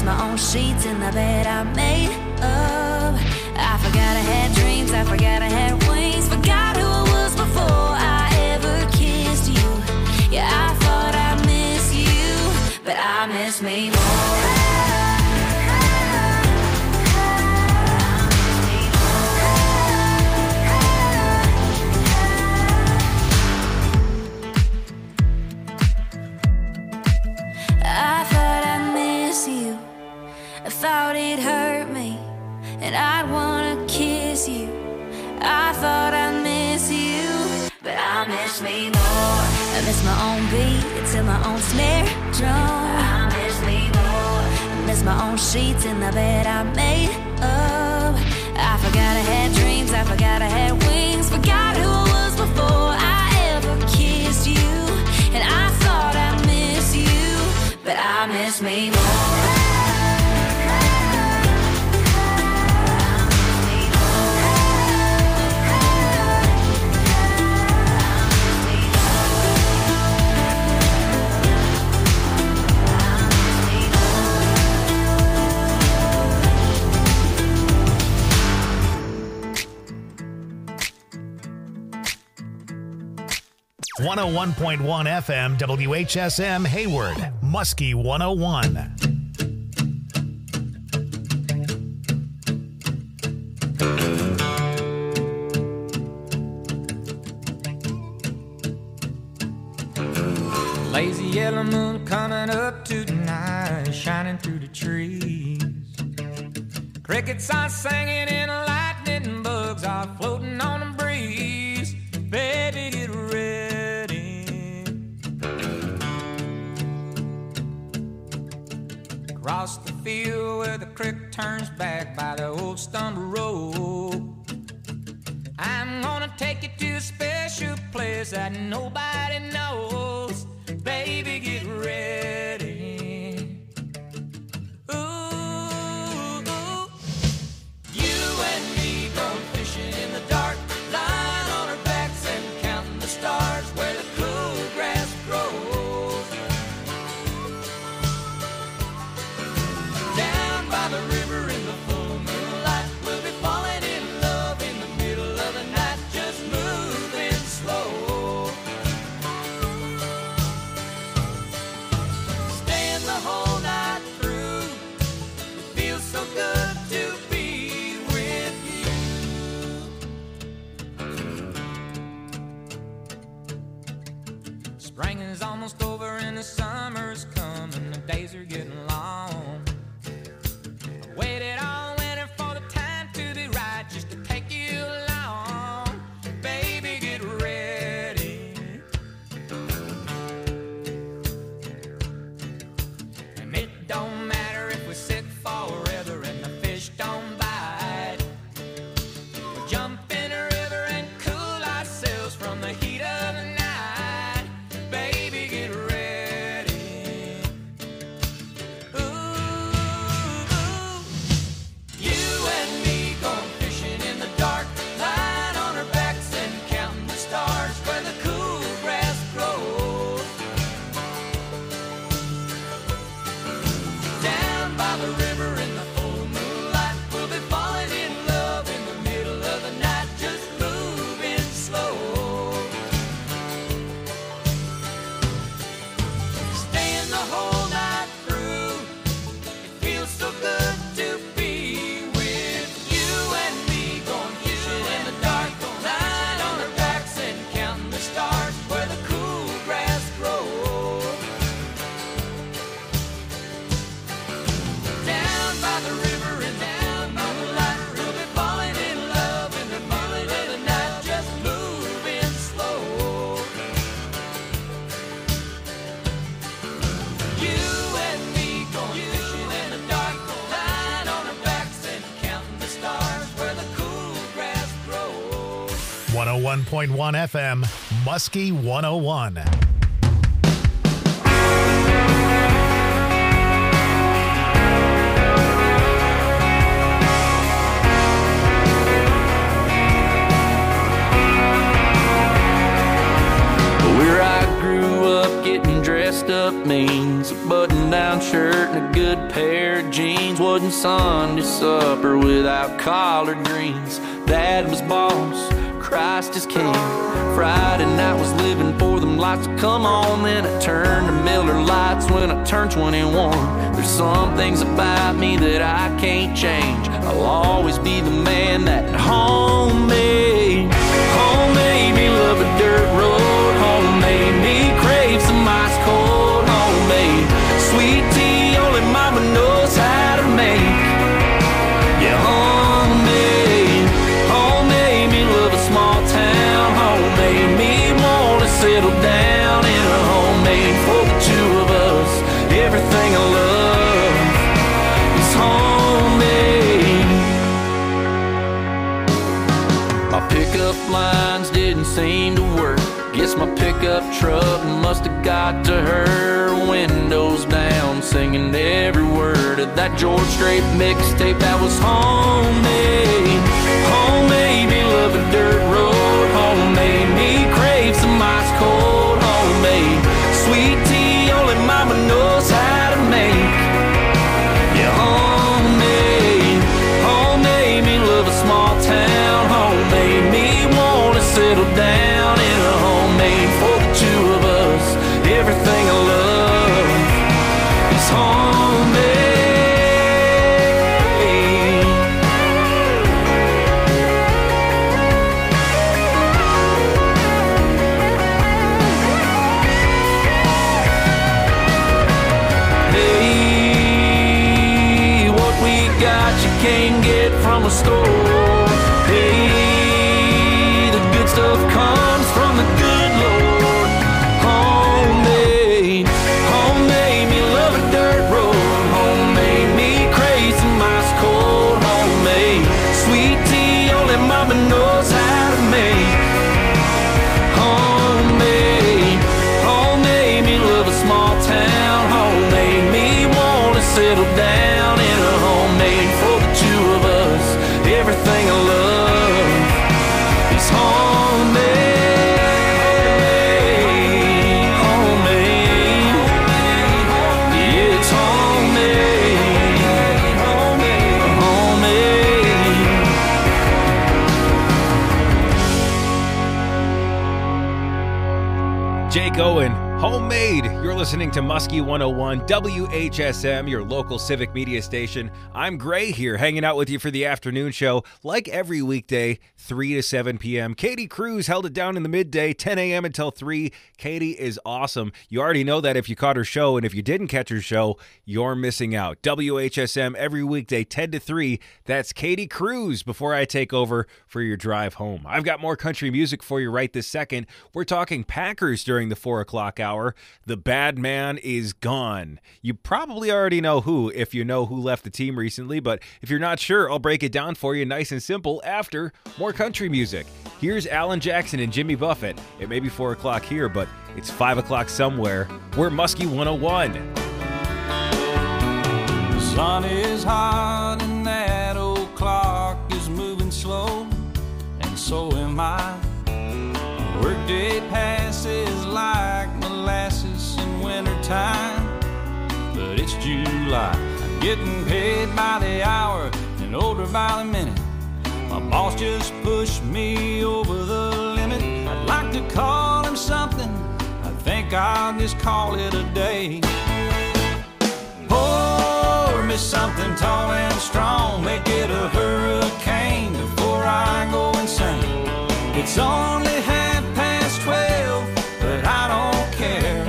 miss my own sheets in the bed I made up. I forgot I had dreams, I forgot I had wings, forgot who I was before I ever kissed you. Yeah, I thought I miss you, but I miss me more. I thought it hurt me, and I'd wanna kiss you. I thought I miss you, but I miss me more. I miss my own beat to my own snare drum. I miss me more. I miss my own sheets in the bed I made up. I forgot I had dreams, I forgot I had wings, forgot who I was before I ever kissed you. And I thought I miss you, but I miss me more. .1 FM WHSM Hayward, Muskie 101. Lazy yellow moon coming up tonight, shining through the trees. Crickets are singing and lightning bugs are floating on the breeze. Baby, get ready. Across the field where the creek turns back by the old stumble road, I'm gonna take you to a special place that nobody knows. Baby, get ready. Ooh, you and me going fishing in the dark, lying on our backs and counting the stars where the cool grass grows. Down by the river in the full moonlight, we'll be falling in love in the middle of the night, just moving slow. Staying the whole night through, it feels so good to be with you. Spring is almost over and the summer's coming, the days are getting long. I waited all winter for the time to be right, just to take you along. Baby, get ready. And it don't matter if we're sick forever and the fish don't bite. We'll jump in a river and cool ourselves from the heat of the night. Baby, get ready. Ooh, you and me going fishing in the dark, lying on our backs and counting the stars where the cool grass grows. Down by the river in the full moonlight, we'll be falling in love in the middle of the night, just moving slow. Staying the whole night through, it feels so good to be with you and me going fishing in the dark, lying on our backs and counting the stars where the cool grass grows. Down by the river and down by the light, we'll be falling in love in the middle of the night, just moving slow. You and me going fishing in the dark, lying on our backs and counting the stars where the cool grass grows. 101.1 FM, Muskie 101. Where I grew up getting dressed dressed up means. A button-down shirt and a good pair of jeans. Wasn't Sunday supper without collard greens. Dad was boss, Christ is king. Friday night was living for them lights to come on. Then I turned to Miller Lights when I turned 21. There's some things about me that I can't change. I'll always be the man that home made me love a dirt road. Home made me crave some ice cold. Homemade sweet tea only mama knows how to make. Yeah, home made me love a small town. Home made me wanna settle down in a homemade for the two of us. Everything I love is homemade. My pickup lines didn't seem to work. Guess my pickup truck must have got to her. Windows down, singing every word of that George Strait mixtape that was homemade. Homemade me love a dirt road. Homemade me crave some ice cold. Homemade sweet tea only mama knows how to make. Yeah, homemade me love a small town. Homemade me wanna settle down in a homemade for the two of us. Everything I love is homemade. Hey, what we got you can't get from a store. Hey, the good stuff comes from the good Lord. Homemade me love a dirt road. Homemade me crave some ice cold. Homemade sweet tea only mama knows how to make. Homemade me love a small town. Homemade me wanna settle down in a homemade for the two of us. Everything I love is homemade. Homemade. Yeah, it's homemade. Homemade. Jake Owen, Homemade. You're listening to Muskie 101, WHSM, your local civic media station. I'm Gray here, hanging out with you for the afternoon show. Like every weekday, 3 to 7 p.m. Katie Cruz held it down in the midday, 10 a.m. until 3. Katie is awesome. You already know that if you caught her show, and if you didn't catch her show, you're missing out. WHSM every weekday, 10 to 3. That's Katie Cruz before I take over for your drive home. I've got more country music for you right this second. We're talking Packers during the 4 o'clock hour. The bad man is gone. You probably already know who if you know who left the team recently, but if you're not sure, I'll break it down for you nice and simple after more country music. Here's Alan Jackson and Jimmy Buffett. It may be 4 o'clock here, but it's 5 o'clock somewhere. We're Muskie 101. The sun is hot and that old clock is moving slow, and so am I. Workday passes like molasses in wintertime, but it's July. I'm getting paid by the hour and older by the minute. My boss just pushed me over the limit. I'd like to call him something, I think I'll just call it a day. Pour me something tall and strong, make it a hurricane before I go insane. It's only 12, but I don't care.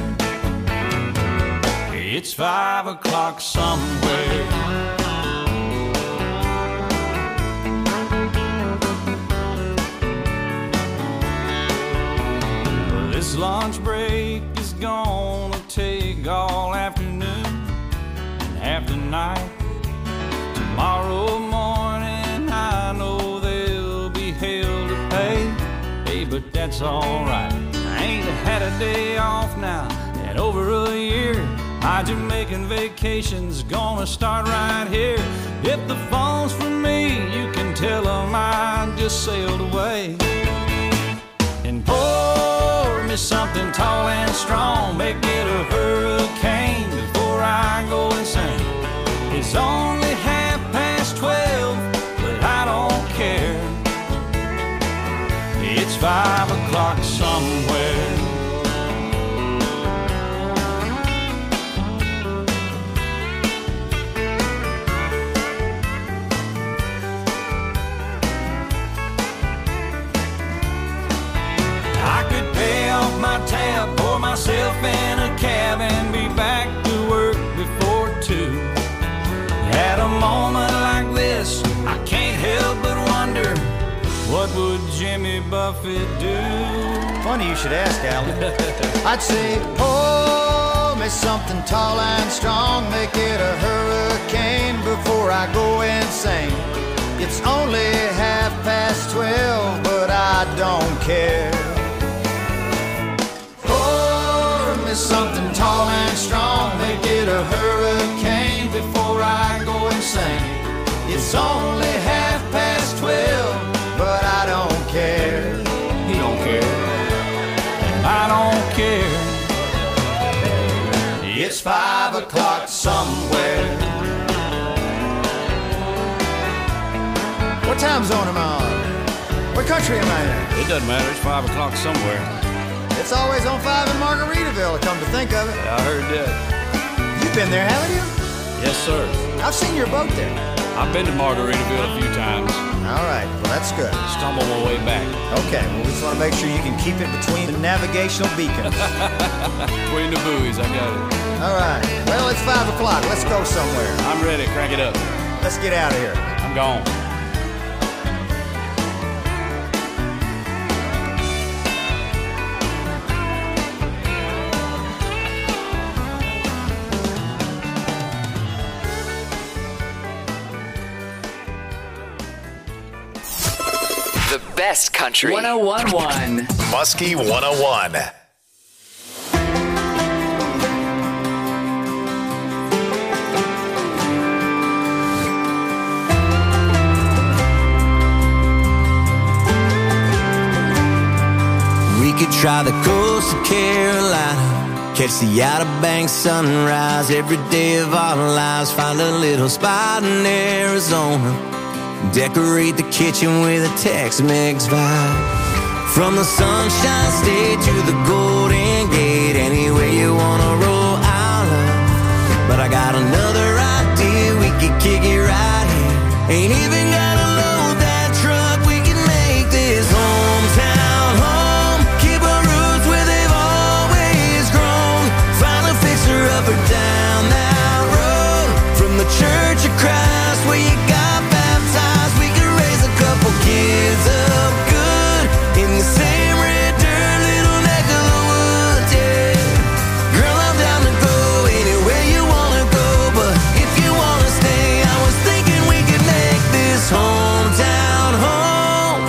It's 5 o'clock somewhere. This lunch break is gonna take all afternoon and half the night. Tomorrow morning I know there'll be hell to pay. Hey, but that's alright. I ain't had a day off now in over a year. My Jamaican vacation's gonna start right here. If the phone's for me, you can tell them I just sailed away. And pour me something tall and strong, make it a hurricane it do? Funny you should ask, Alan. I'd say, pour me something tall and strong, make it a hurricane before I go insane. It's only 12:30, but I don't care. Pour me something tall and strong, make it a hurricane before I go insane. It's only 12:30, but I don't care. He don't care. I don't care. It's 5 o'clock somewhere. What time zone am I on? What country am I in? It doesn't matter. It's 5 o'clock somewhere. It's always on 5 in Margaritaville, come to think of it. I heard that. You've been there, haven't you? Yes, sir. I've seen your boat there. I've been to Margaritaville a few times. All right, well, that's good. Stumbled my way back. Okay, well, we just want to make sure you can keep it between the navigational beacons. Between the buoys, I got it. All right, well, it's 5 o'clock. Let's go somewhere. I'm ready. Crank it up. Let's get out of here. I'm gone. The best country. 101.1. Muskie 101. We could try the coast of Carolina, catch the Outer Banks sunrise every day of our lives, find a little spot in Arizona, decorate the kitchen with a Tex-Mex vibe. From the Sunshine State to the Golden Gate, anywhere you wanna roll, I'll love. But I got another idea, we could kick it right here. Ain't even gotta load that truck, we can make this hometown home. Keep our roots where they've always grown. Find a fixer up or down that road. From the Church of Christ where you got baptized, we could raise a couple kids up good in the same red dirt, little neck of the woods, yeah. Girl, I'm down to go anywhere you wanna go, but if you wanna stay, I was thinking we could make this hometown home.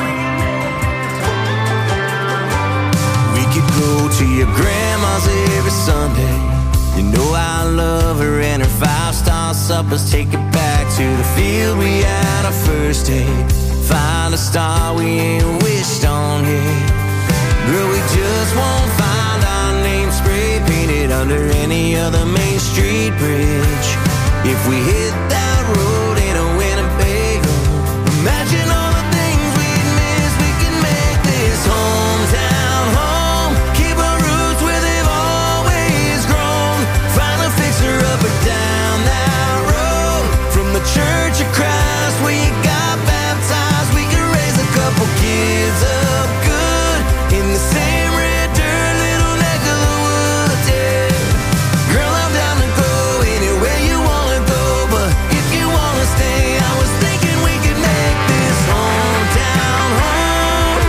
We could go to your grandma's every Sunday. You know I love her and her 5-star suppers. Take it back to the field we had our first date. Find a star we ain't wished on yet. Girl, we just won't find our name spray painted under any other Main Street bridge. If we hit that road in a Winnebago, imagine all the things we'd miss. We can make this hometown home. Keep our roots where they've always grown. Find a fixer up or down that road. From the Church of Christ where you got baptized, we can raise a couple kids up good in the same red dirt, little neck of the woods, yeah. Girl, I'm down to go anywhere you wanna go, but if you wanna stay, I was thinking we could make this hometown home.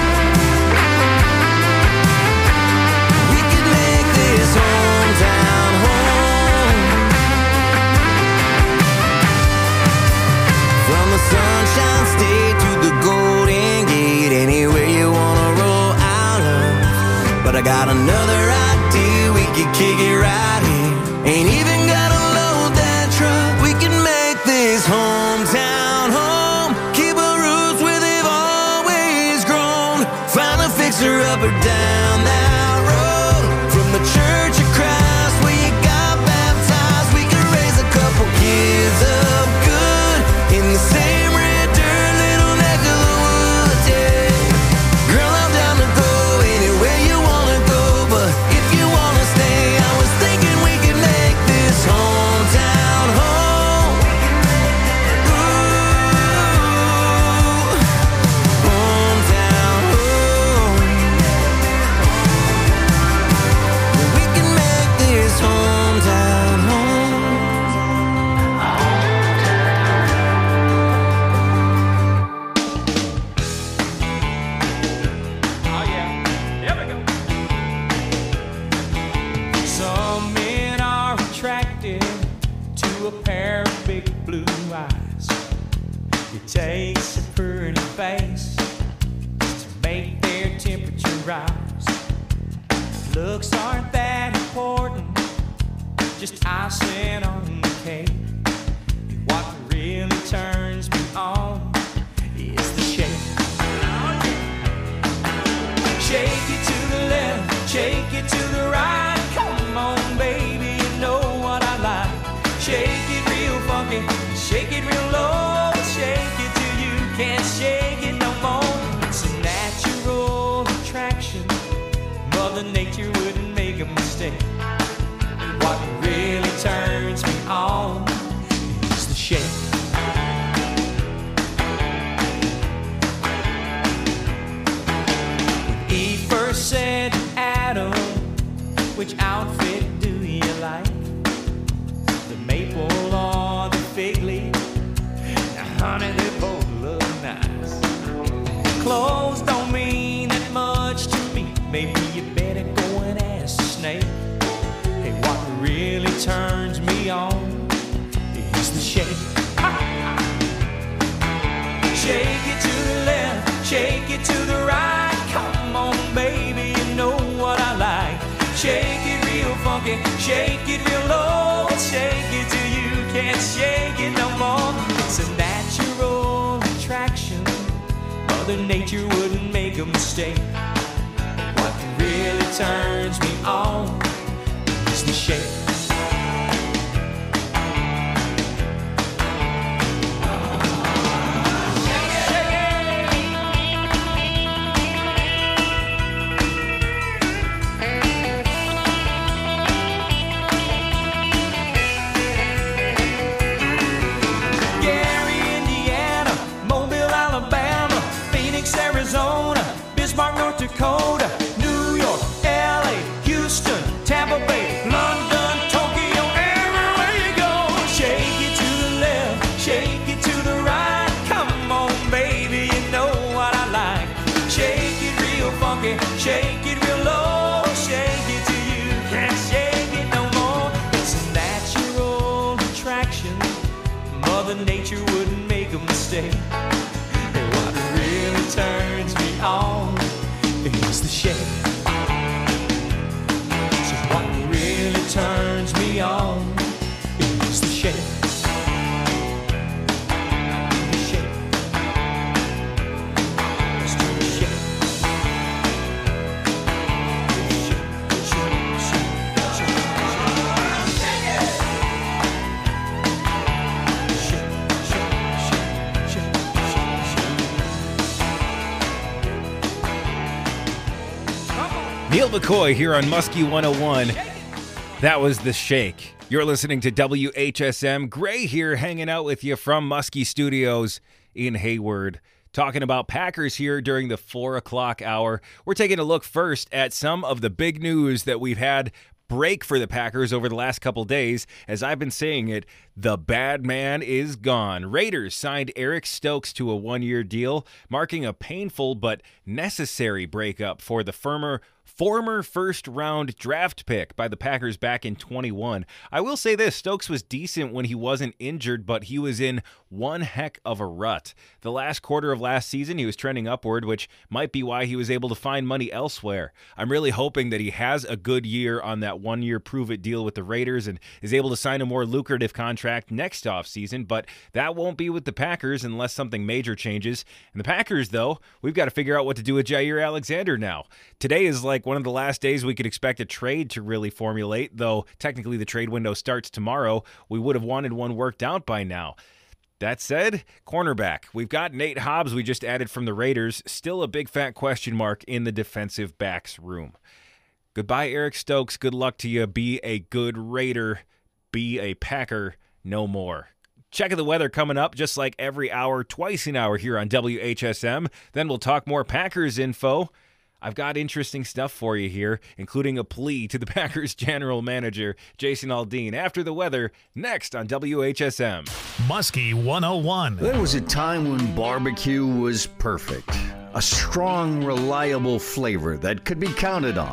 We could make this hometown home. From the Sunshine State to the Golden Gate, anywhere you wanna roll, I'll love. But I got another idea, we could kick it right here. Ain't even gotta load that truck, we can make this hometown home. Keep our roots where they've always grown. Find a fixer up or down that road. From the Church of Christ where you got baptized, we can raise a couple kids up good in the same red dirt, little neck of the woods, yeah. Girl, I'm down to go anywhere you wanna go, but if you wanna stay, I was thinking we could make this to a pair of big blue eyes. It takes a pretty face to make their temperature rise. Looks aren't that important, just icing on the cake. What really turns me on is the shake. Shake it to the left, shake it to the right. Come on, baby, you know what I like. Shake it real funky, shake it real low. Shake it till you can't shake it no more. It's a natural attraction. Mother Nature wouldn't make a mistake. What really turns me on is the shake. When Eve first said to Adam, which outfit do you like? The maple or the fig leaf? Now, honey, they both look nice. Clothes don't mean that much to me. Maybe you better go and ask the snake. Hey, what really turns me on is the shake. Shake it to the left, shake it to the right. Come on, baby, you know what I like. Shake it real funky, shake it real low. Shake it till you can't shake it no more. It's a natural attraction. Mother Nature wouldn't make a mistake. What really turns me on is the shake. Arizona, Bismarck, North Dakota, New York, LA, Houston, Tampa Bay, London, Tokyo, everywhere you go. Shake it to the left, shake it to the right. Come on, baby, you know what I like. Shake it real funky, shake it real low. Shake it till you can't shake it no more. It's a natural attraction. Mother Nature wouldn't make a mistake. Turns me on is the shake. So what really turns me on is the shake. The shake. Let's do the shake. Shake, shake, shake, shake, Neil McCoy here on Muskie 101. That was The Shake. You're listening to WHSM. Gray here hanging out with you from Muskie Studios in Hayward. Talking about Packers here during the 4 o'clock hour. We're taking a look first at some of the big news that we've had break for the Packers over the last couple days. As I've been saying it, the bad man is gone. Raiders signed Eric Stokes to a 1-year deal, marking a painful but necessary breakup for the former first-round draft pick by the Packers back in 21. I will say this, Stokes was decent when he wasn't injured, but he was in one heck of a rut. The last quarter of last season, he was trending upward, which might be why he was able to find money elsewhere. I'm really hoping that he has a good year on that 1-year prove-it deal with the Raiders and is able to sign a more lucrative contract next offseason, but that won't be with the Packers unless something major changes. And the Packers, though, we've got to figure out what to do with Jair Alexander now. Today is like one of the last days we could expect a trade to really formulate, though technically the trade window starts tomorrow. We would have wanted one worked out by now. That said, cornerback. We've got Nate Hobbs we just added from the Raiders. Still a big fat question mark in the defensive backs room. Goodbye, Eric Stokes. Good luck to you. Be a good Raider. Be a Packer. No more. Check of the weather coming up just like every hour, twice an hour here on WHSM. Then we'll talk more Packers info. I've got interesting stuff for you here, including a plea to the Packers general manager, Jason Aldean, after the weather, next on WHSM. Muskie 101. There was a time when barbecue was perfect. A strong, reliable flavor that could be counted on.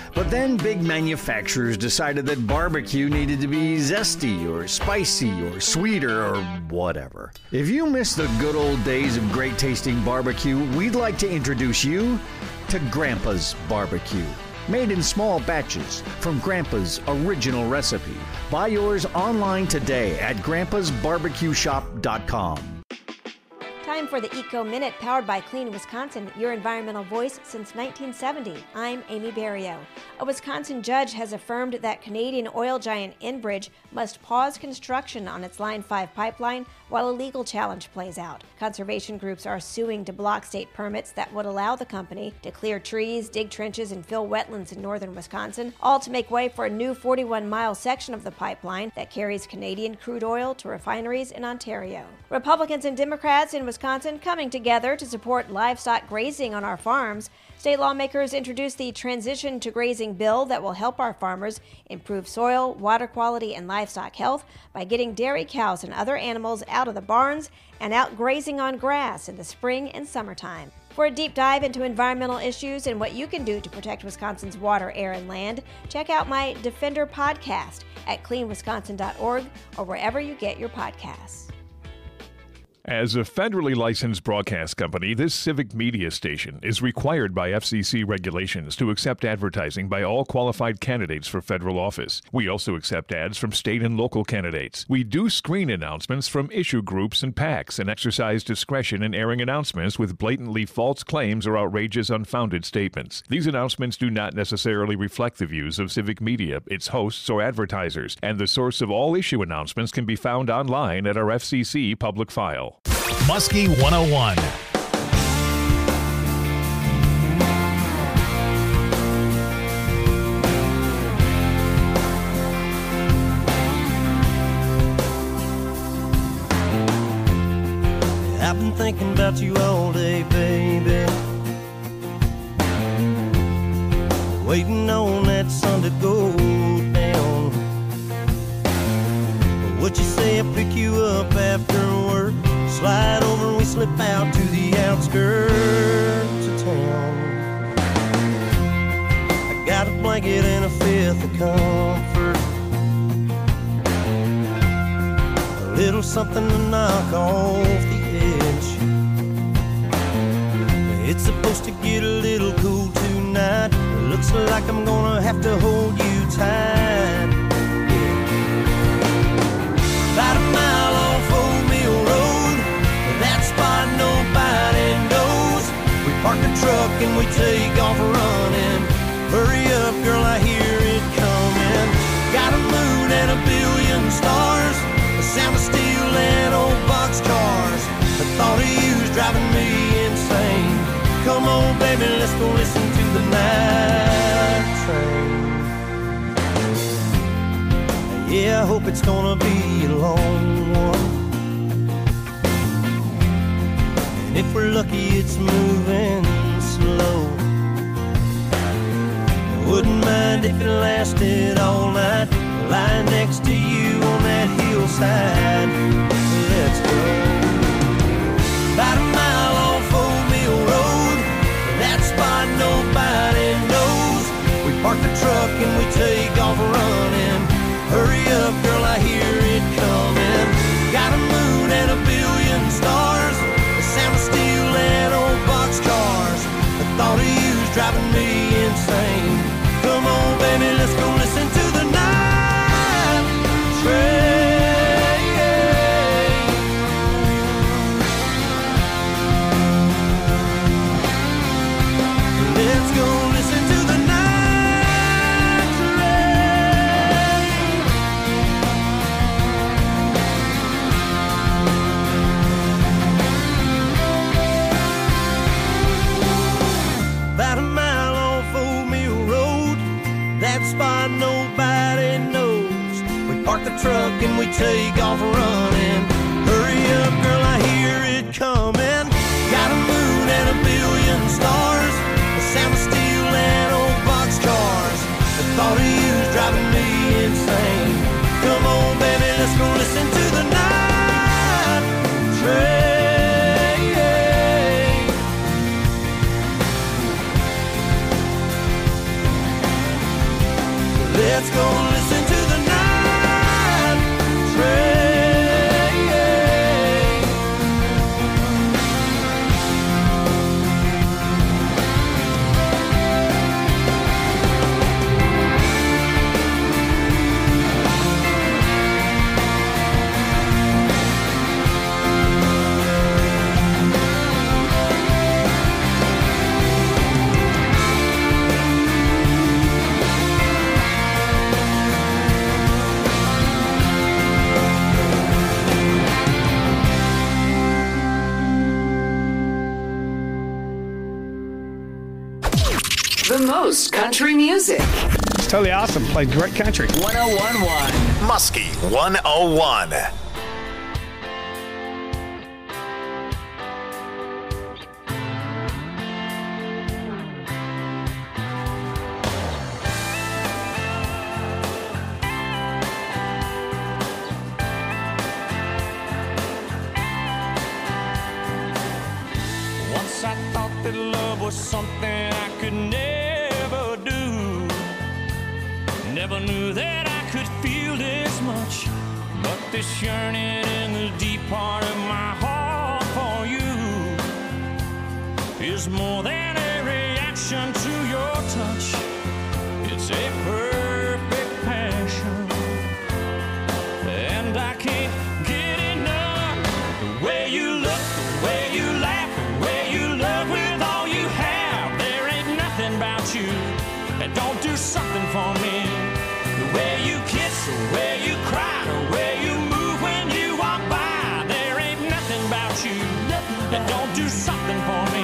But then big manufacturers decided that barbecue needed to be zesty or spicy or sweeter or whatever. If you miss the good old days of great tasting barbecue, we'd like to introduce you to Grandpa's Barbecue. Made in small batches from Grandpa's original recipe. Buy yours online today at grandpasbarbecueshop.com. Time for the Eco Minute, powered by Clean Wisconsin, your environmental voice since 1970. I'm Amy Barrio. A Wisconsin judge has affirmed that Canadian oil giant Enbridge must pause construction on its Line 5 pipeline while a legal challenge plays out. Conservation groups are suing to block state permits that would allow the company to clear trees, dig trenches, and fill wetlands in northern Wisconsin, all to make way for a new 41-mile section of the pipeline that carries Canadian crude oil to refineries in Ontario. Republicans and Democrats in Wisconsin coming together to support livestock grazing on our farms. State lawmakers introduced the Transition to Grazing bill that will help our farmers improve soil, water quality, and livestock health by getting dairy cows and other animals out of the barns and out grazing on grass in the spring and summertime. For a deep dive into environmental issues and what you can do to protect Wisconsin's water, air, and land, check out my Defender podcast at cleanwisconsin.org or wherever you get your podcasts. As a federally licensed broadcast company, this civic media station is required by FCC regulations to accept advertising by all qualified candidates for federal office. We also accept ads from state and local candidates. We do screen announcements from issue groups and PACs and exercise discretion in airing announcements with blatantly false claims or outrageous, unfounded statements. These announcements do not necessarily reflect the views of civic media, its hosts, or advertisers, and the source of all issue announcements can be found online at our FCC public file. Muskie 101. I've been thinking about you all day, baby. Waiting on that sun to go down. What you say I pick you up after work? Slide over, we slip out to the outskirts of town. I got a blanket and a fifth of comfort, a little something to knock off the edge. It's supposed to get a little cool tonight. It looks like I'm gonna have to hold you tight. About a mile off Old Mill Road, that spot nobody knows. We park the truck and we take off running. Hurry up, girl, I hear it coming. Got a moon and a billion stars, the sound of steel and old boxcars. The thought of you's driving me insane. Come on, baby, let's go listen to the night train. Yeah, I hope it's gonna be a long one. And if we're lucky, it's moving slow. I wouldn't mind if it lasted all night, lying next to you on that hillside. Let's go. About a mile off Old Mill Road, that spot nobody knows. We park the truck and we take off running. Hurry up, girl, I hear it coming. Got a moon and a billion stars, the sound of steel and old boxcars. The thought of you's driving me insane. Come on, baby, let's go listen to the night train. Let's go listen to the night train. About a mile off Old Mill Road, that spot nobody knows. We park the truck and we take off running. Hurry up, girl, I hear it coming. Got a moon and a billion stars, the sound of steel and old boxcars. The thought of you's driving me insane. Come on, baby, let's go listen to the night train. most country music. It's totally awesome. Played great country. 1011. Muskie 101. Once I thought that love was something I could never do. Never knew that I could feel this much. But this yearning in the deep part of my heart for you is more than a reaction to your touch. It's a perfect passion, and I can't get enough. The way you look, the way you laugh, the way you love with all you have. There ain't nothing about you that don't do something for me. The way you kiss, the way you cry, the way you move when you walk by. There ain't nothing about you that don't do something for me.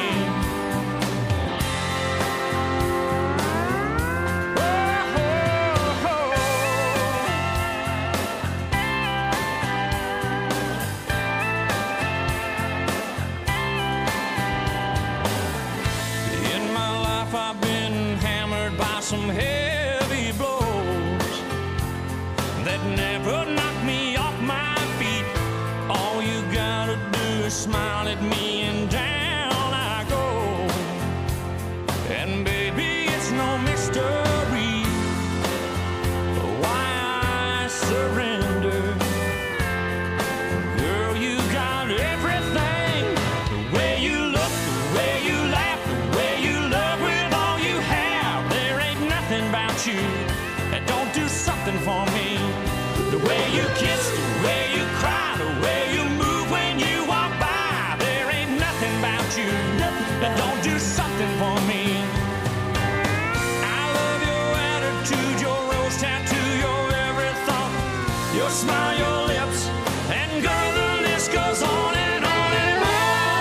In my life I've been hammered by some heavy blows that never knocked me off my feet. All you gotta do is smile at me and down I go. And baby, it's no mystery why I surrender. Girl, you got everything. The way you look, the way you laugh, the way you love with all you have. There ain't nothing about you that don't do something for me. The way you kiss, the way you cry, the way you move when you walk by. There ain't nothing about you that don't do something for me. I love your attitude, your rose tattoo, your every thought, your smile, your lips, and girl, the list goes on and on and on.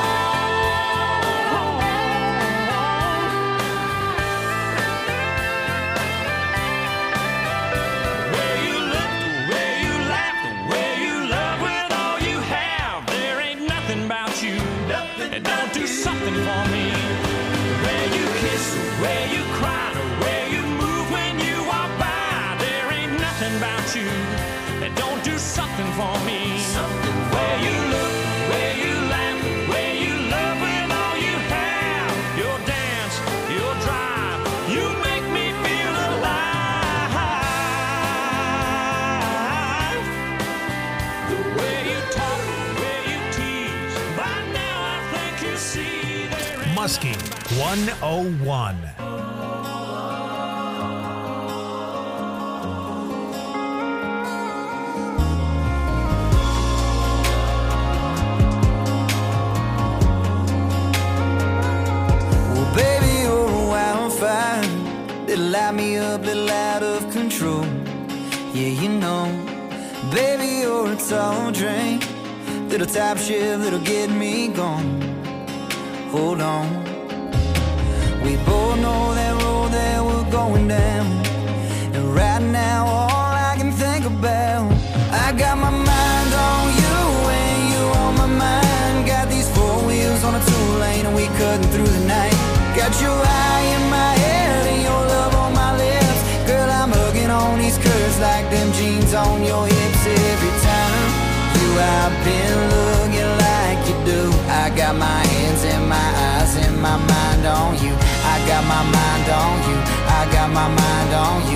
The way you look, the way you laugh, the way you love with all you have. There ain't nothing about you that don't do something for me. The way you kiss, the way you cry, the way you move when you walk by. There ain't nothing about you that don't do something for me. The way you look, the way you laugh, the way you love with all you have. Your dance, your drive, you make me feel alive. The way you talk, the way you tease, by now I think you see there ain't Muskie 101. Well, baby, you're a wildfire. Little light me up, little out of control. Yeah, you know. Baby, you're a tall drink. Little top shift, little get me gone. Hold on. We both know that road that we're going down. And right now, all I can think about, I got my mind on you and you on my mind. Got these four wheels on a two-lane and we cutting through the night. Got your eye in my head and your love on my lips. Girl, I'm hugging on these curves like them jeans on your hips. Every time you I've been looking like you do. I got my hands and my eyes and my mind on you. I got my mind on you. I got my mind on you.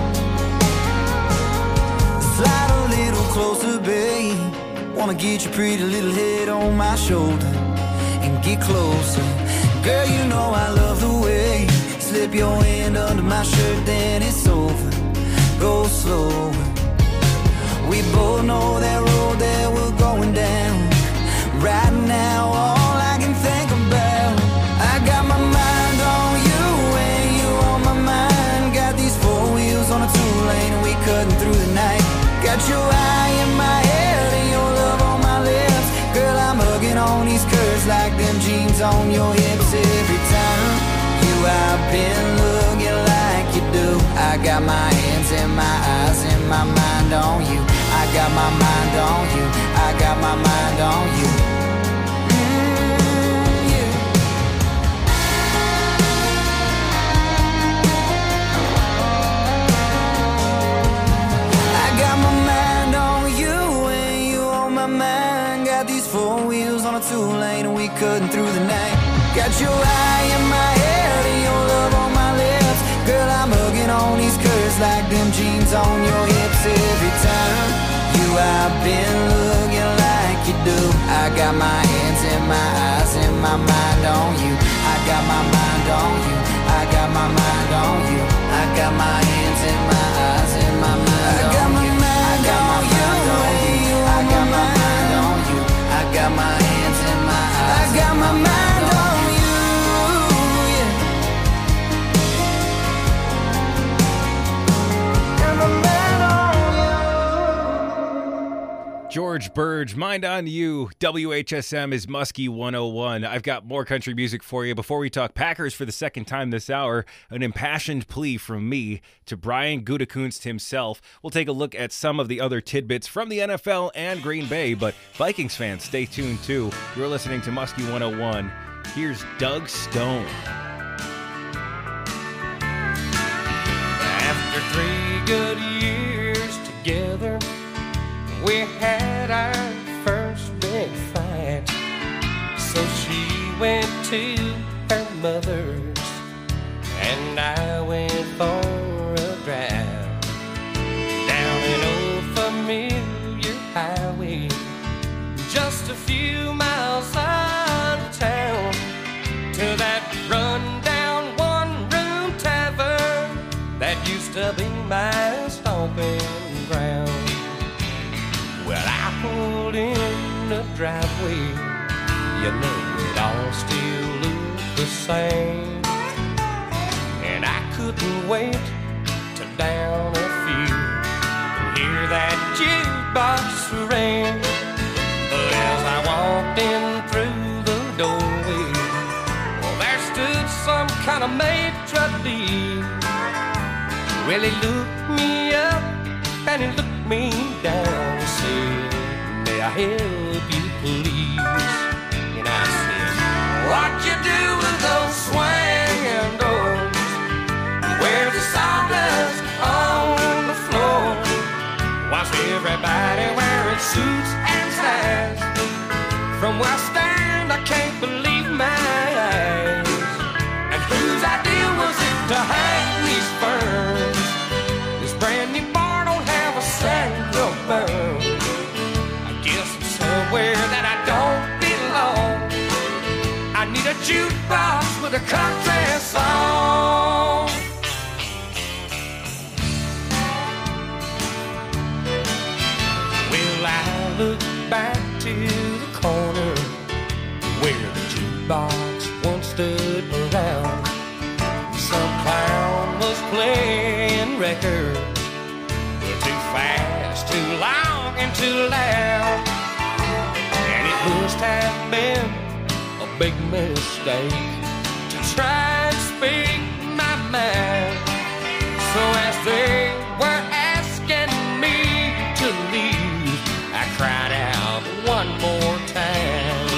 Slide a little closer, babe. Wanna get your pretty little head on my shoulder and get closer. Girl, you know I love the way you slip your hand under my shirt, then it's over. Go slower. We both know that road that we're going down. Right now, all I can think about, I got my mind on you and you on my mind. Got these four wheels on a two-lane and we cutting through the night. Got your eye in my head and your love on my lips. Girl, I'm hugging on these like them jeans on your hips. Every time you I've been looking got my hands and my eyes and my mind on you. I got my mind on you. I got my mind on you. Yeah. I got my mind on you and you on my mind. Got these four wheels on a two-lane and we cutting through the night. Got your eye in my head and your love on my lips. Girl, I'm hugging on these curves like them jeans on your hips. Every time I've been looking like you do. I got my hands and my eyes and my mind on you. I got my mind on you. I got my mind on you. I got my hands and my eyes and my mind on you. I got my mind on you. I got my mind on you. I got my hands and my eyes. I got my mind on you. George Burge, Mind on You. WHSM is Muskie 101. I've got more country music for you. Before we talk Packers for the second time this hour, an impassioned plea from me to Brian Gutekunst himself. We'll take a look at some of the other tidbits from the NFL and Green Bay, but Vikings fans, stay tuned too. You're listening to Muskie 101. Here's Doug Stone. After 3 good years together, we had our first big fight. So she went to her mother's and I went for a drive down an old familiar highway, just a few miles out of town, to that run-down one-room tavern that used to be my stomping ground. Well, I pulled in the driveway, you know it all still looked the same, and I couldn't wait to down a few and hear that jukebox ring. But as I walked in through the doorway, well, there stood some kind of maitre d'. Well, he looked me up and he looked me down and said, "May I help you, please?" And I said, "What you do with those swinging doors? Where's the sawdust on the floor? Why's everybody wearing suits and ties? From where I stand, I can't believe my eyes. And whose idea was it to hang these ferns? This brand new bar don't have a single burn. I guess I'm somewhere that I don't belong. I need a jukebox with a country song." Well, I look back to the corner where the jukebox once stood around. Some clown was playing records, too fast, too long, and too loud. And it must have been a big mistake to try and speak my mind. So as they were asking me to leave, I cried out one more time,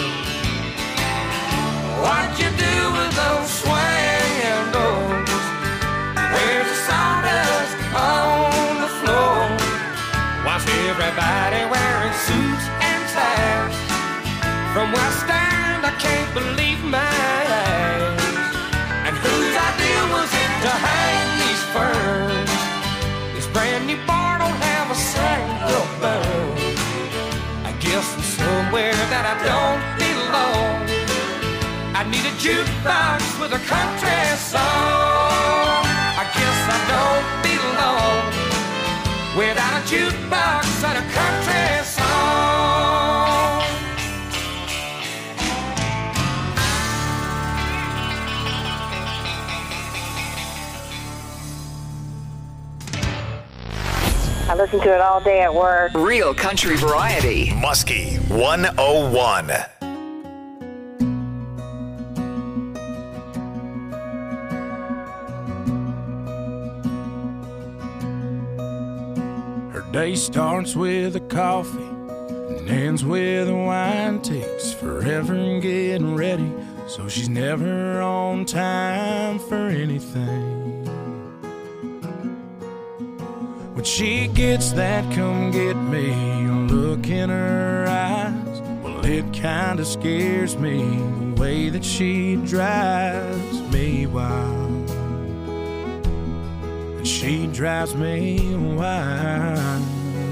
"What you do with those swinging doors? Where's the sawdust on the floor? Why's everybody wearing suits and ties? From where I stand, I can't believe my eyes. And whose idea was it to hang these ferns? This brand new bar don't have a single burn. I guess I'm somewhere that I don't belong. I need a jukebox with a country song. I guess I don't belong without a jukebox and a country song." I listen to it all day at work. Real country variety. Muskie 101. Day starts with a coffee and ends with a wine. Takes forever in getting ready, so she's never on time for anything. When she gets that come get me look in her eyes, well, it kinda scares me the way that she drives me wild. And she drives me wild.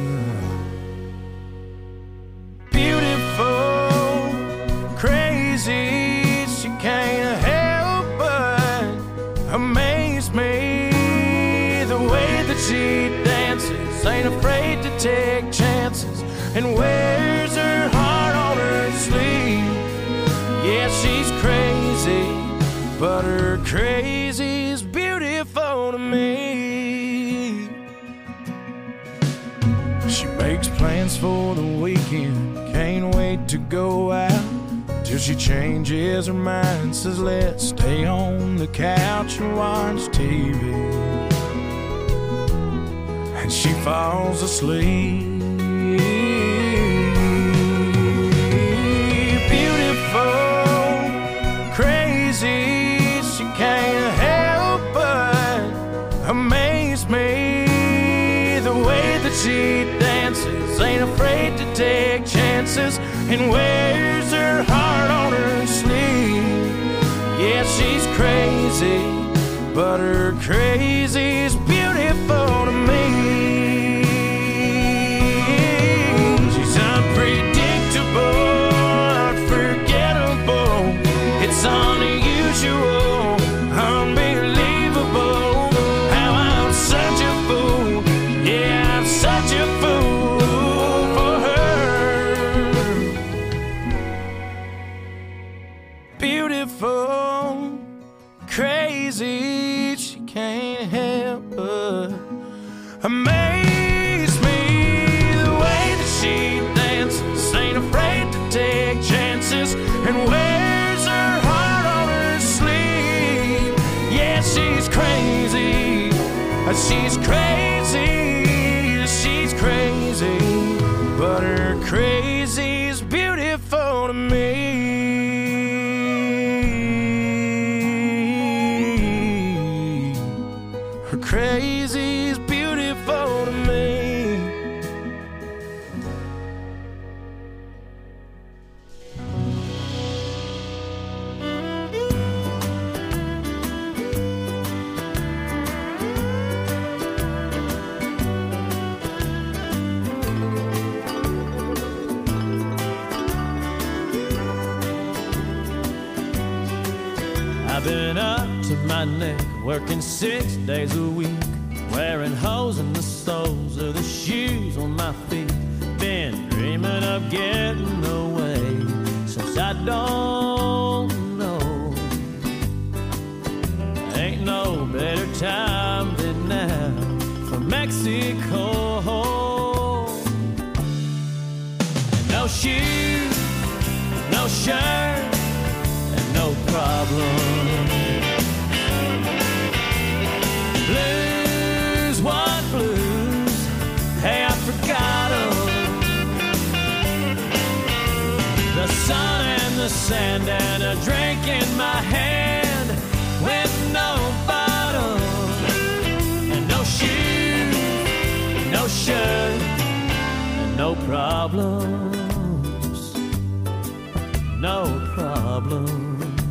Beautiful, crazy, she can't help but amaze me. The way that she dances, ain't afraid to take chances, and wears her heart on her sleeve. Yeah, she's crazy, but her crazy's beautiful to me. She makes plans for the weekend, can't wait to go out, till she changes her mind, says let's stay on the couch and watch TV. And she falls asleep. Beautiful, crazy, she can't help but amaze me. The way that she dances, ain't afraid to take chances, and wears her heart on her sleeve. Yeah, she's crazy, but her crazy's beautiful to me. She's unpredictable, unforgettable. It's unusual, unbelievable, how I'm such a fool. Yeah, I'm such a fool for her. Beautiful, crazy, she can't help but amaze me. The way that she dances, ain't afraid to take chances, and wears her heart on her sleeve. Yeah, she's crazy, she's crazy, she's crazy, but her crazy's beautiful to me. Her crazy's beautiful to me. I've been up to my neck, working 6 days a week, wearing holes in the soles of the shoes on my feet. Been dreaming of getting away since I don't know. Ain't no better time than now for Mexico. And no shoes, no shirt, and no problem. Blues, what blues? Hey, I forgot 'em. The sun and the sand and a drink in my hand with no bottom. And no shoes, no shirt, and no problems. No problems.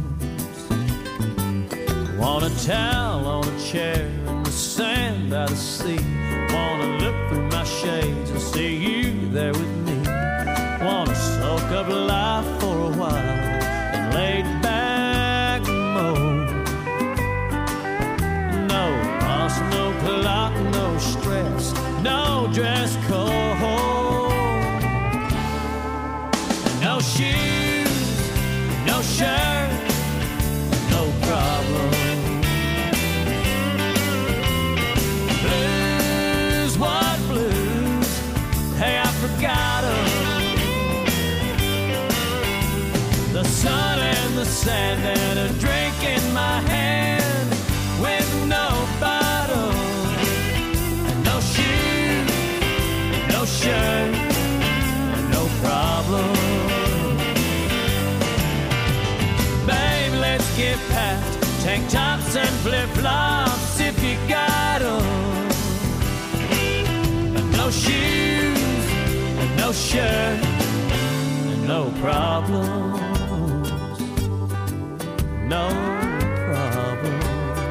Want a towel on a chair in the sand by the sea. Wanna look through my shades and see you there with me. Wanna soak up life for a while and lay back mode. No fuss, no plot, no stress, no dress code. No shoes, no shirt, no problem. Blues, what blues? Hey, I forgot 'em. The sun and the sand and a drink in my hand with no bottle. And no shoes, tank tops and flip-flops if you got 'em. No shoes, and no shirt, and no problems. No problems.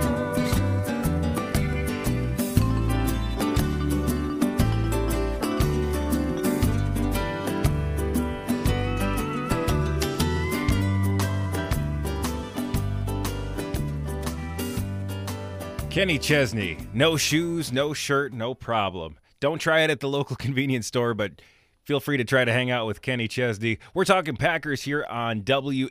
Kenny Chesney, no shoes, no shirt, no problem. Don't try it at the local convenience store, but feel free to try to hang out with Kenny Chesney. We're talking Packers here on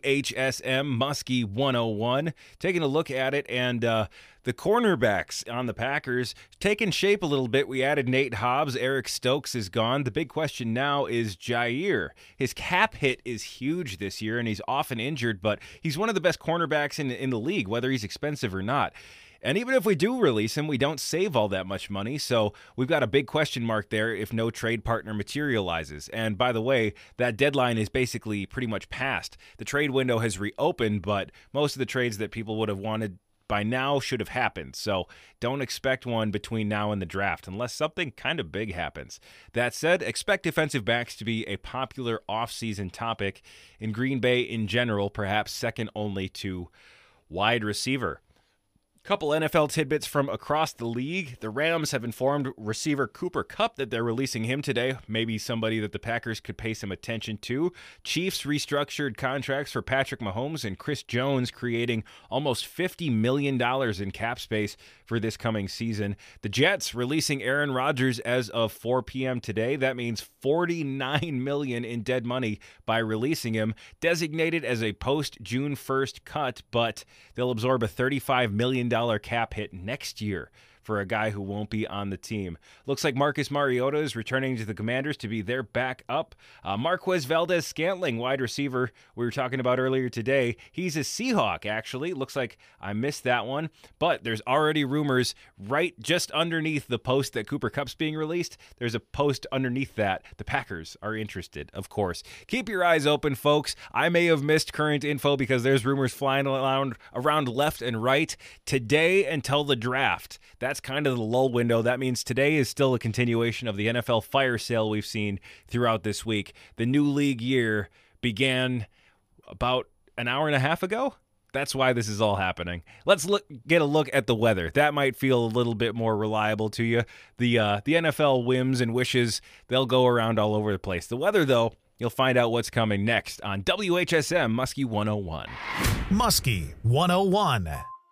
WHSM Muskie 101. Taking a look at it, and the cornerbacks on the Packers taking shape a little bit. We added Nate Hobbs. Eric Stokes is gone. The big question now is Jair. His cap hit is huge this year, and he's often injured, but he's one of the best cornerbacks in the league, whether he's expensive or not. And even if we do release him, we don't save all that much money, so we've got a big question mark there if no trade partner materializes. And by the way, that deadline is basically pretty much past. The trade window has reopened, but most of the trades that people would have wanted by now should have happened, so don't expect one between now and the draft unless something kind of big happens. That said, expect defensive backs to be a popular offseason topic in Green Bay in general, perhaps second only to wide receiver. Couple NFL tidbits from across the league. The Rams have informed receiver Cooper Kupp that they're releasing him today. Maybe somebody that the Packers could pay some attention to. Chiefs restructured contracts for Patrick Mahomes and Chris Jones, creating almost $50 million in cap space for this coming season. The Jets releasing Aaron Rodgers as of 4 p.m. today. That means $49 million in dead money by releasing him. Designated as a post-June 1st cut, but they'll absorb a $35 million cap hit next year for a guy who won't be on the team. Looks like Marcus Mariota is returning to the Commanders to be their backup. Marquez Valdez-Scantling, wide receiver we were talking about earlier today. He's a Seahawk, actually. Looks like I missed that one, but there's already rumors right just underneath the post that Cooper Kupp's being released. There's a post underneath that. The Packers are interested, of course. Keep your eyes open, folks. I may have missed current info because there's rumors flying around left and right today until the draft. That's kind of the lull window. That means today is still a continuation of the NFL fire sale we've seen throughout this week. The new league year began about an hour and a half ago. That's why this is all happening. Let's get a look at the weather. That might feel a little bit more reliable to you. The NFL whims and wishes, they'll go around all over the place. The weather, though, you'll find out what's coming next on WHSM Muskie 101. Muskie 101.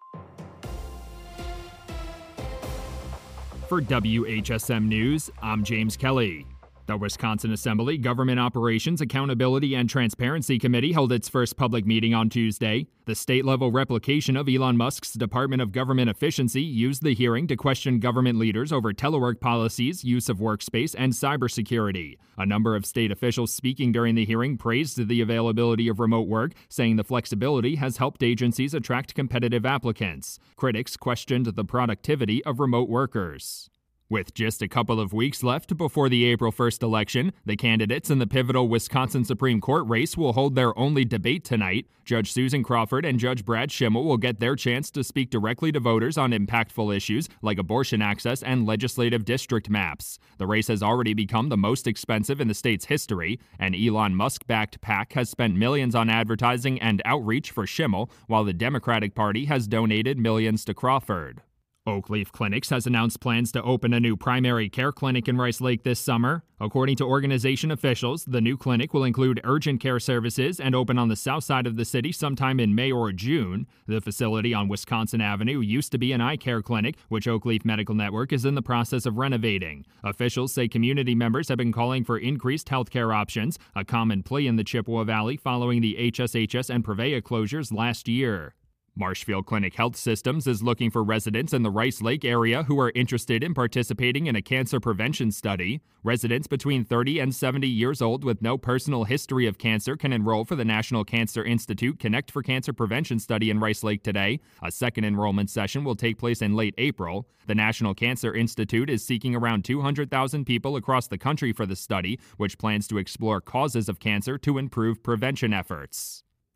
For WHSM News, I'm James Kelly. The Wisconsin Assembly Government Operations Accountability and Transparency Committee held its first public meeting on Tuesday. The state-level replication of Elon Musk's Department of Government Efficiency used the hearing to question government leaders over telework policies, use of workspace, and cybersecurity. A number of state officials speaking during the hearing praised the availability of remote work, saying the flexibility has helped agencies attract competitive applicants. Critics questioned the productivity of remote workers. With just a couple of weeks left before the April 1st election, the candidates in the pivotal Wisconsin Supreme Court race will hold their only debate tonight. Judge Susan Crawford and Judge Brad Schimmel will get their chance to speak directly to voters on impactful issues like abortion access and legislative district maps. The race has already become the most expensive in the state's history. An Elon Musk-backed PAC has spent millions on advertising and outreach for Schimmel, while the Democratic Party has donated millions to Crawford. Oakleaf Clinics has announced plans to open a new primary care clinic in Rice Lake this summer. According to organization officials, the new clinic will include urgent care services and open on the south side of the city sometime in May or June. The facility on Wisconsin Avenue used to be an eye care clinic, which Oakleaf Medical Network is in the process of renovating. Officials say community members have been calling for increased health care options, a common plea in the Chippewa Valley following the HSHS and Prevea closures last year. Marshfield Clinic Health Systems is looking for residents in the Rice Lake area who are interested in participating in a cancer prevention study. Residents between 30 and 70 years old with no personal history of cancer can enroll for the National Cancer Institute Connect for Cancer Prevention study in Rice Lake today. A second enrollment session will take place in late April. The National Cancer Institute is seeking around 200,000 people across the country for the study, which plans to explore causes of cancer to improve prevention efforts. For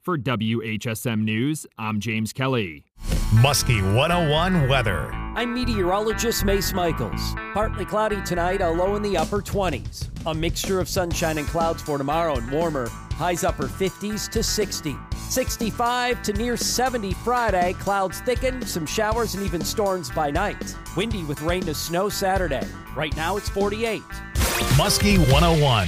For WHSM News, I'm James Kelly. Muskie 101 weather. I'm meteorologist Mace Michaels. Partly cloudy tonight, a low in the upper 20s. A mixture of sunshine and clouds for tomorrow and warmer. Highs upper 50s to 60. 65 to near 70 Friday. Clouds thicken, some showers and even storms by night. Windy with rain to snow Saturday. Right now it's 48. Muskie 101.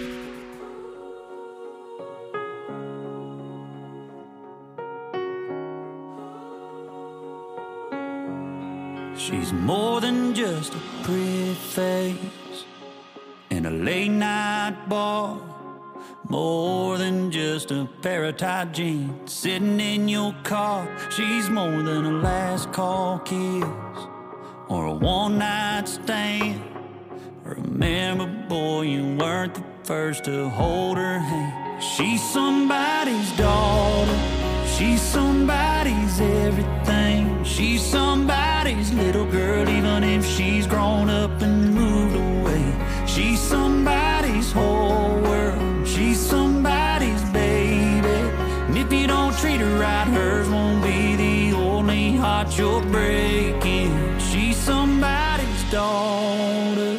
She's more than just a pretty face in a late night bar, more than just a pair of tight jeans sitting in your car. She's more than a last call kiss or a one night stand. Remember, boy, you weren't the first to hold her hand. She's somebody's daughter, she's somebody's everything. She's somebody's little girl, even if she's grown up and moved away. She's somebody's whole world, she's somebody's baby. And if you don't treat her right, hers won't be the only heart you're breaking. She's somebody's daughter.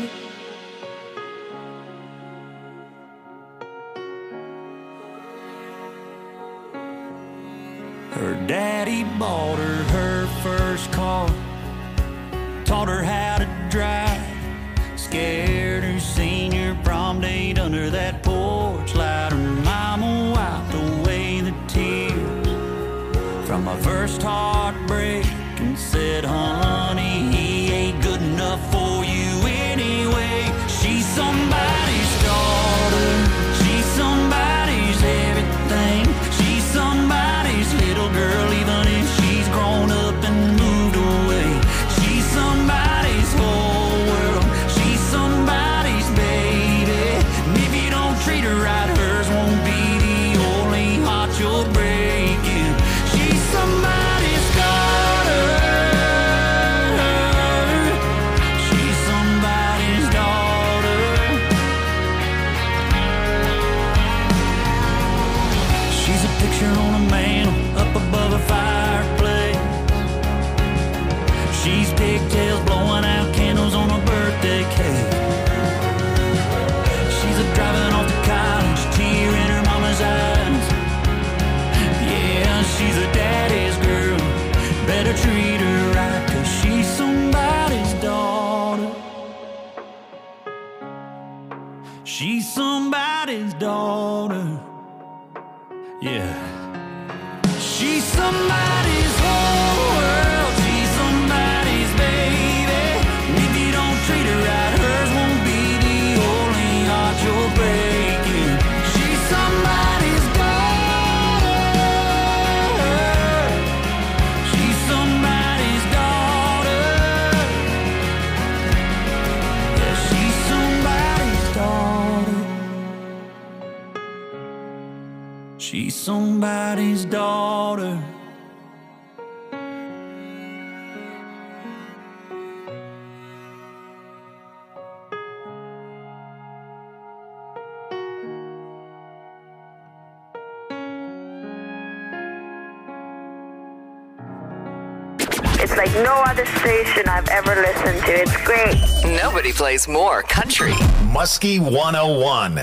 Her daddy bought her first car, taught her how to drive, scared her senior prom date under that porch light. Her mama wiped away the tears from my first heartbreak and said, honey, he ain't good enough for you anyway. She's somebody's daughter, she's somebody's everything. She's somebody's little girl, even if she's grown up and moved away. She's somebody's whole world, she's somebody's baby. And if you don't treat her right, hers won't be the only heart you're breaking. She's somebody's daughter, she's somebody's daughter. She's a picture on a mantle up above a fireplace. She's pigtails blowing out candles on a birthday cake. She's a driving off to college, tear in her mama's eyes. Yeah, she's a daddy's girl, better treat her right, 'cause she's somebody's daughter. She's somebody's daughter. Yeah. She's somebody's whole world, she's somebody's baby. And if you don't treat her right, hers won't be the only heart you're breaking. She's somebody's daughter, she's somebody's daughter. Yeah, she's somebody's daughter. She's somebody's daughter. It's like no other station I've ever listened to. It's great. Nobody plays more country. Muskie 101.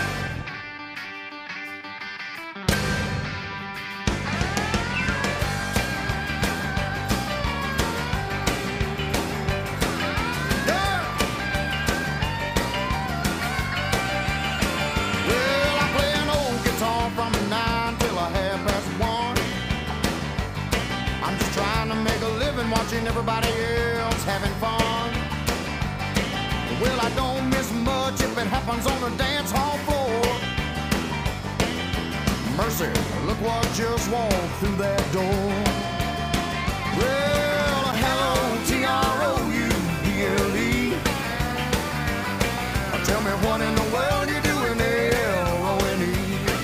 Well, I play an old guitar from 9 till a 1:30. I'm just trying to make a living watching everybody else having fun. Well, I don't miss much if it happens on the dance hall floor. Mercy, look what just walked through that door. Well, hello, T-R-O-U-B-L-E. Tell me what in the world you doing there, L-O-N-E.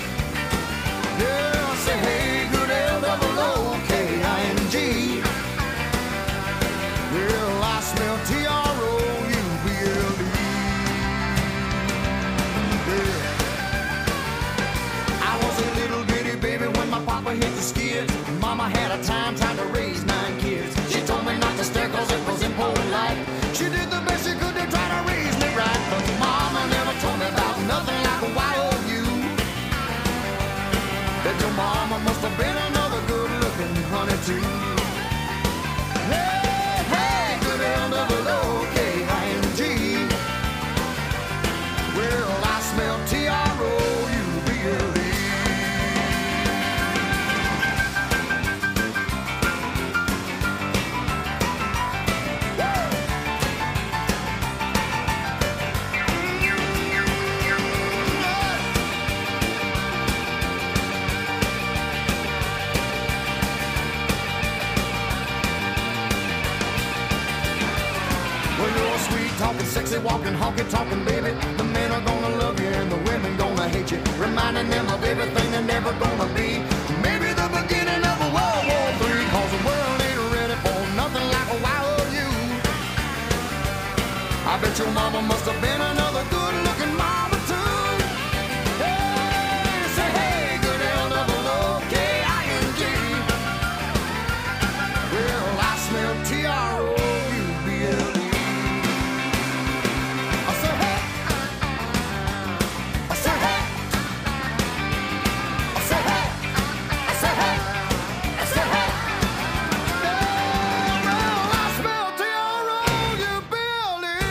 Yeah, say hey, good L-O-O-K-I-N-G. Well, I smell T-R-O-U-B-L-E. Yeah. I was a little bitty baby when my mama had a time trying to raise 9 kids. She told me not to stare cause it was impolite. She did the best she could to try to raise me right, but mama never told me about nothing like a YOU. That your mama must have been another good-looking honey too. Hey, hey, good L-double-O-K-I-N-G. Well, I smell T-R-O-U-B-L-E. Well, you're sweet talking, sexy walking, honky talking, baby. The men are gonna love you and the women gonna hate you, reminding them of everything they're never gonna be. Maybe the beginning of a World War III, cause the world ain't ready for nothing like a YOU. I bet your mama must have been another good-looking mama too. Hey, say hey, good L-double-O-K-I-N-G. Well, I smell T-R-O-U-B-L-E. I say hey, I say hey, I say hey, I say hey, I say hey. Well, I smell T-R-O-U-B-L-E.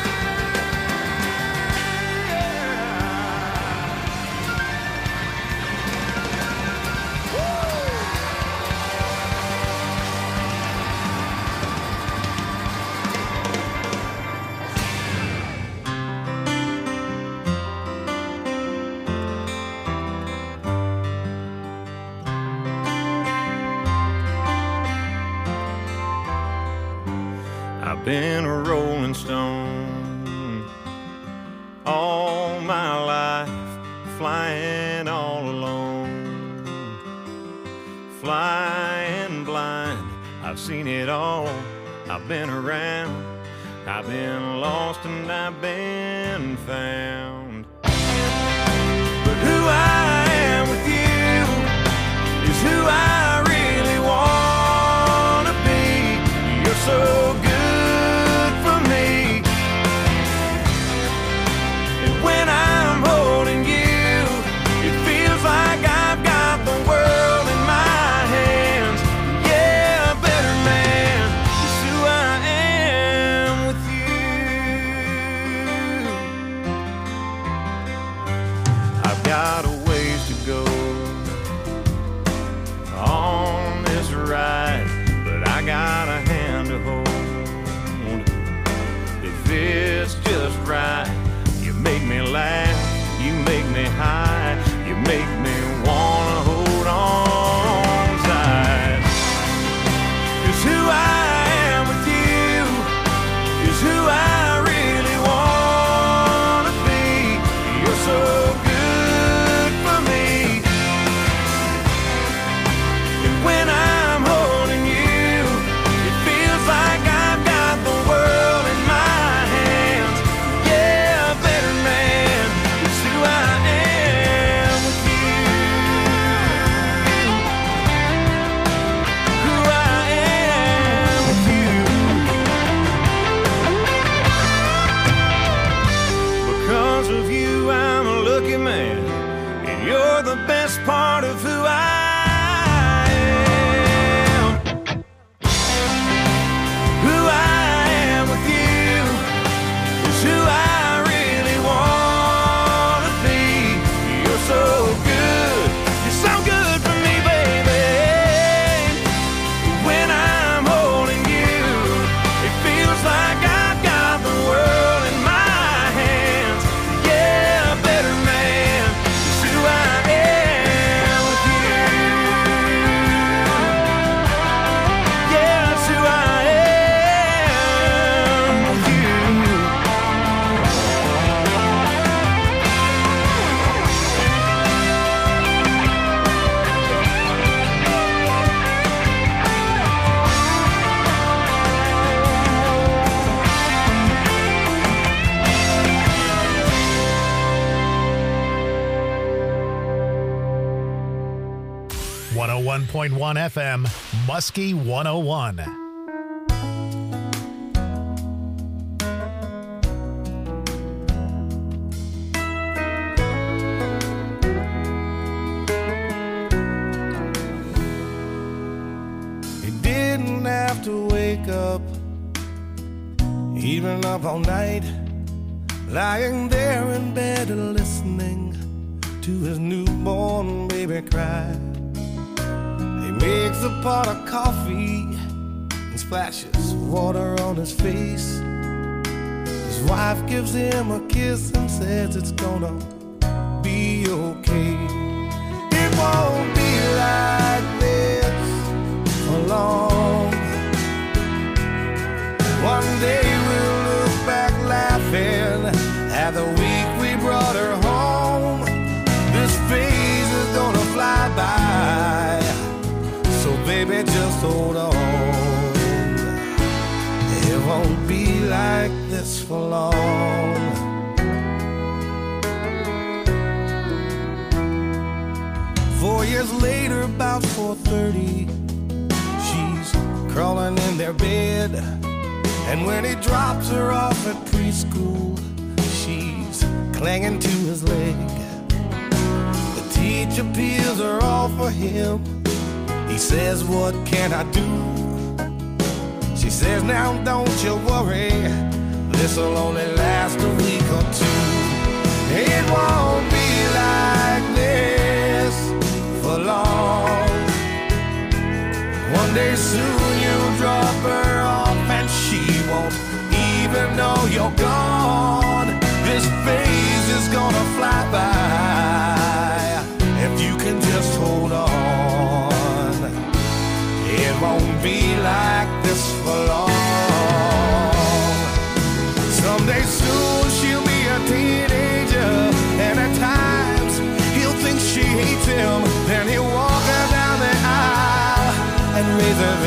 I've been a rolling stone all my life, flying all alone, flying blind. I've seen it all, I've been around, I've been lost and I've been found. But who I am with you is who I really want to be. You're so good for me, and when I'm holding you, it feels like I've got the world in my hands. Yeah, a better man is who I am with you. I've got a ways to go on this ride, but I got a hand to hold. If it's just right, you make me laugh, you make me high, you make me wanna hold on tight. 'Cause who I am with you is who I really wanna be. You're so good for me, and when I'm holding you, it feels like I've got the world in my hands. Yeah, a better man is who I am with you. Who I am with you. Because of you, I'm a lucky man, and you're the best part of who I am. Who I am with you is who I really want to be. You're so good, you're so good for me, baby. When I'm holding you, it feels like I've got the world in my hands. Yeah, a better man is who I am with you. 101.1 FM, Muskie 101. He didn't have to wake up, even up all night, lying there in bed and listening to his newborn baby cry. He makes a pot of coffee and splashes water on his face. His wife gives him a kiss and says it's gonna be okay. It won't be like this for long. One day we'll look back laughing at the week we brought her home. This phase is gonna fly by, so baby just hold on. It won't be like this for long. 4 years later, about 4:30, she's crawling in their bed. And when he drops her off at preschool, she's clinging to his leg. The teacher peels her off for him. He says, "What can I do?" She says, "Now don't you worry, this'll only last a week or two. It won't be like this for long. One day soon you'll drop her off and she won't even know you're gone. This phase is gonna fly by if you can just hold on. It won't be like this for long. Someday soon she'll be a teenager, and at times he'll think she hates him. Then he'll walk her down the aisle and raise her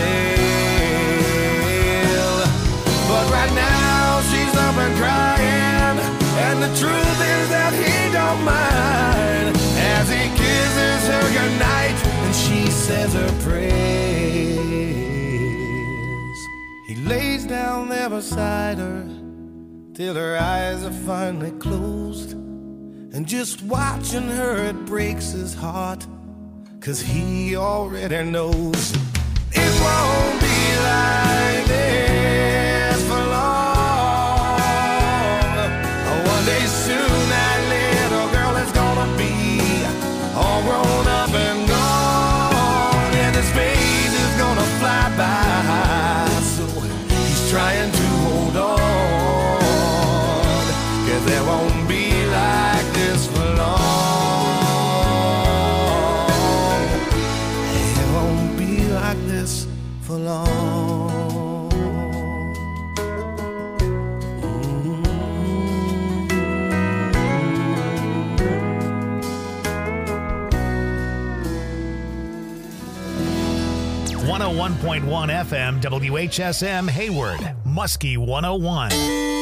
veil. But right now she's up and crying, and the truth is that he don't mind as he kisses her goodnight and she says her prayers. He lays down there beside her till her eyes are finally closed, and just watching her it breaks his heart, 'cause he already knows it won't be like this for long. One day soon that little girl is gonna be all grown up and gone, and his phase is gonna fly by, so he's trying to hold on, 'cause there won't be like this for long. It won't be like this for long. 101.1 FM, WHSM Hayward, Muskie 101.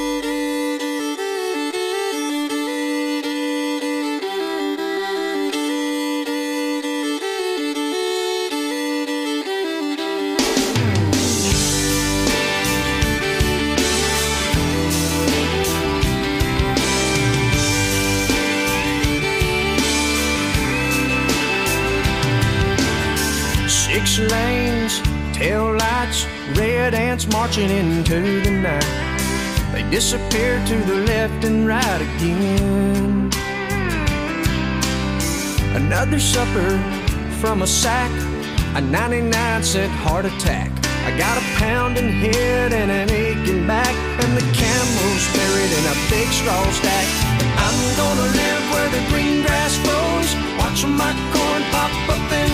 Six lanes, tail lights, red ants marching into the night. They disappear to the left and right again. Another supper from a sack, a 99-cent heart attack. I got a pounding head and an aching back, and the camel's buried in a big straw stack. I'm gonna live where the green grass grows, watching my corn pop up in